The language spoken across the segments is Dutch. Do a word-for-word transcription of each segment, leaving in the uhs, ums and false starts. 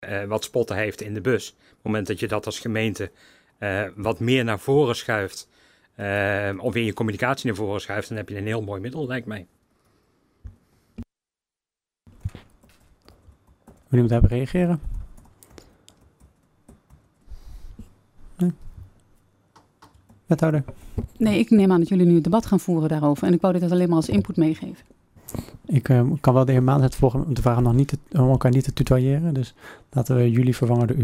uh, wat spotten heeft in de bus. Op het moment dat je dat als gemeente uh, wat meer naar voren schuift, uh, of in je communicatie naar voren schuift, dan heb je een heel mooi middel, lijkt mij. Wil iemand daarop reageren? Nee? Wethouder? Nee, ik neem aan dat jullie nu het debat gaan voeren daarover. En ik wou dit alleen maar als input meegeven. Ik uh, kan wel de heer Maans het volgen om te vragen nog niet te, om elkaar niet te tutoyeren. Dus laten we jullie vervangen door u.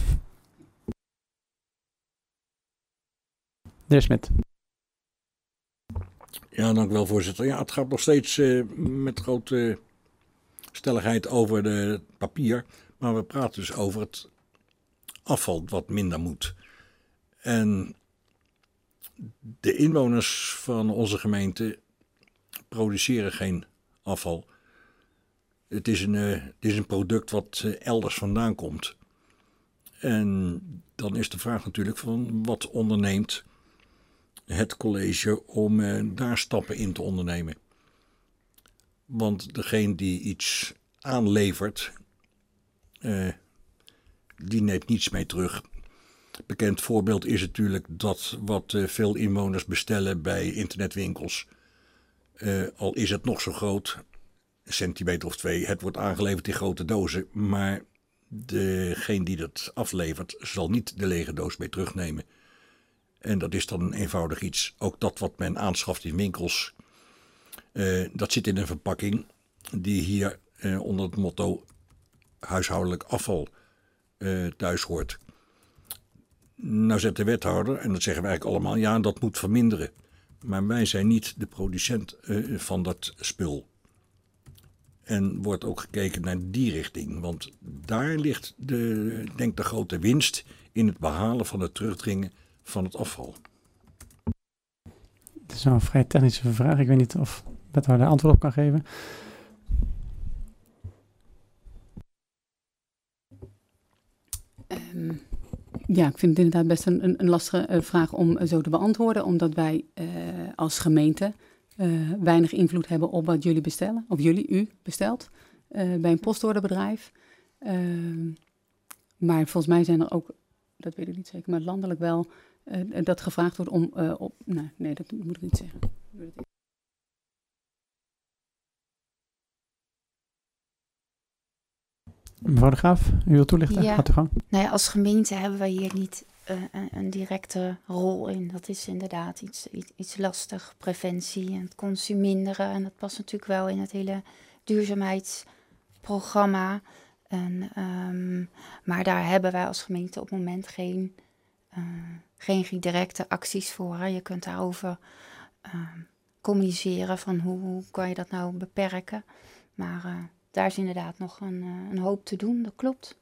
De heer Smit. Ja, dank u wel, voorzitter. Ja, het gaat nog steeds uh, met grote stelligheid over de papier. Maar we praten dus over het afval wat minder moet. En de inwoners van onze gemeente produceren geen afval. Het is een, uh, het is een product wat uh, elders vandaan komt. En dan is de vraag natuurlijk van wat onderneemt het college om uh, daar stappen in te ondernemen. Want degene die iets aanlevert, uh, die neemt niets mee terug. Bekend voorbeeld is natuurlijk dat wat uh, veel inwoners bestellen bij internetwinkels. Uh, al is het nog zo groot, een centimeter of twee, het wordt aangeleverd in grote dozen. Maar degene die dat aflevert zal niet de lege doos mee terugnemen. En dat is dan een eenvoudig iets. Ook dat wat men aanschaft in winkels, uh, dat zit in een verpakking die hier uh, onder het motto huishoudelijk afval uh, thuis hoort. Nou zegt de wethouder, en dat zeggen wij eigenlijk allemaal, ja, dat moet verminderen. Maar wij zijn niet de producent uh, van dat spul. En wordt ook gekeken naar die richting. Want daar ligt de, denk de grote winst in het behalen van het terugdringen van het afval. Het is een vrij technische vraag. Ik weet niet of wethouder daar antwoord op kan geven. Um, ja, ik vind het inderdaad best een, een, een lastige uh, vraag om uh, zo te beantwoorden. Omdat wij uh, als gemeente uh, weinig invloed hebben op wat jullie bestellen. Of jullie, u bestelt. Uh, bij een postorderbedrijf. Uh, maar volgens mij zijn er ook, dat weet ik niet zeker, maar landelijk wel, uh, dat gevraagd wordt om, uh, op, nou, nee, dat moet ik niet zeggen. Mevrouw de Graaf, u wilt toelichten? Ja. Gaat u gang. Nou ja, als gemeente hebben wij hier niet uh, een, een directe rol in. Dat is inderdaad iets, iets, iets lastig. Preventie en het consuminderen. En dat past natuurlijk wel in het hele duurzaamheidsprogramma. En, um, maar daar hebben wij als gemeente op het moment geen, uh, geen directe acties voor. Hè. Je kunt daarover uh, communiceren van hoe, hoe kan je dat nou beperken. Maar uh, daar is inderdaad nog een, uh, een hoop te doen, dat klopt.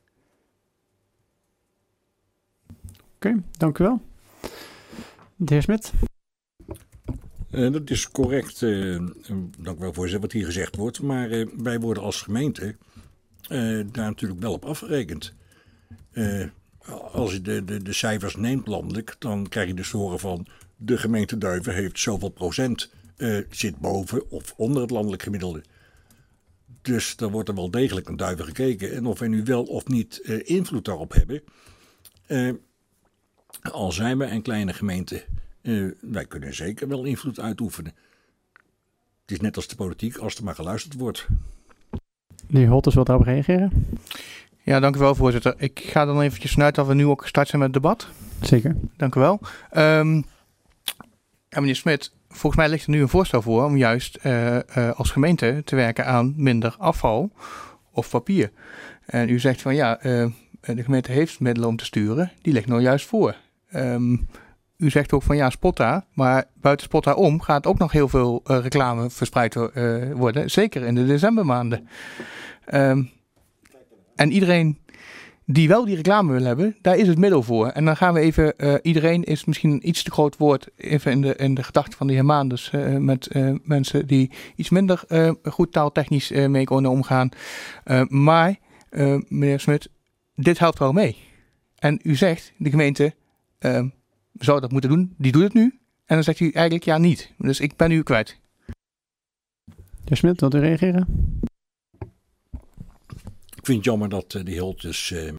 Oké, okay, dank u wel. De heer Smit. Uh, dat is correct, uh, dank u wel voor wat hier gezegd wordt. Maar uh, wij worden als gemeente uh, daar natuurlijk wel op afgerekend. Uh, als je de, de, de cijfers neemt landelijk, dan krijg je dus horen van de gemeente Duiven heeft zoveel procent, uh, zit boven of onder het landelijk gemiddelde. Dus dan wordt er wel degelijk naar Duiven gekeken. En of wij nu wel of niet uh, invloed daarop hebben. Uh, al zijn we een kleine gemeente, uh, wij kunnen zeker wel invloed uitoefenen. Het is net als de politiek, als er maar geluisterd wordt. De heer Holters wil daarop reageren. Ja, dank u wel, voorzitter. Ik ga dan eventjes vanuit dat we nu ook gestart zijn met het debat. Zeker. Dank u wel. Um, en meneer Smit, volgens mij ligt er nu een voorstel voor om juist uh, uh, als gemeente te werken aan minder afval of papier. En u zegt van ja, uh, de gemeente heeft middelen om te sturen, die ligt nou juist voor. Um, u zegt ook van ja, Spotta, maar buiten Spotta om gaat ook nog heel veel uh, reclame verspreid uh, worden, zeker in de decembermaanden. Um, en iedereen die wel die reclame wil hebben, daar is het middel voor. En dan gaan we even, uh, iedereen is misschien een iets te groot woord, even in de, in de gedachte van de heer Maan, dus uh, met uh, mensen die iets minder uh, goed taaltechnisch uh, mee kunnen omgaan. Uh, maar, uh, meneer Smit, dit helpt wel mee. En u zegt, de gemeente uh, zou dat moeten doen, die doet het nu. En dan zegt u eigenlijk ja niet. Dus ik ben u kwijt. Heer Smit, wilt u reageren? Ik vind het jammer dat uh, die Hultjes uh,